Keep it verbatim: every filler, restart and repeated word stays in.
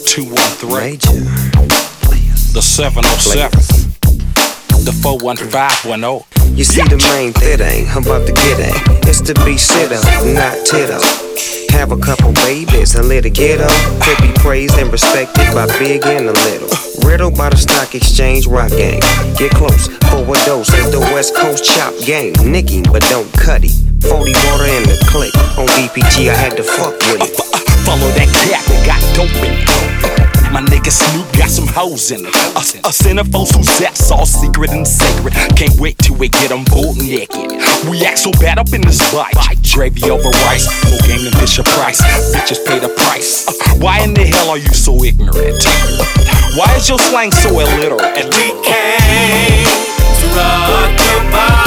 two one three, Major. the seven oh seven, the four one five one oh. You see the main thing I'm about to get at. It's to be sit up, not tit up. Have a couple babies and let it get up. To be praised and respected by big and the little. Riddled by the stock exchange rock game. Get close for a dose of the West Coast chop game. Nicky, but don't cut it. forty water in the click. On D P G, I had to fuck with it. Follow that cat that got dope in it. My nigga Snoop got some hoes in it. Us, us centerfolds who's that's all secret and sacred. Can't wait till we get them bull naked. We act so bad up in this bike. Gravy over rice, no game to Fisher Price. Bitches pay the price. Uh, why in the hell are you so ignorant? Why is your slang so illiterate? We came to rock the body.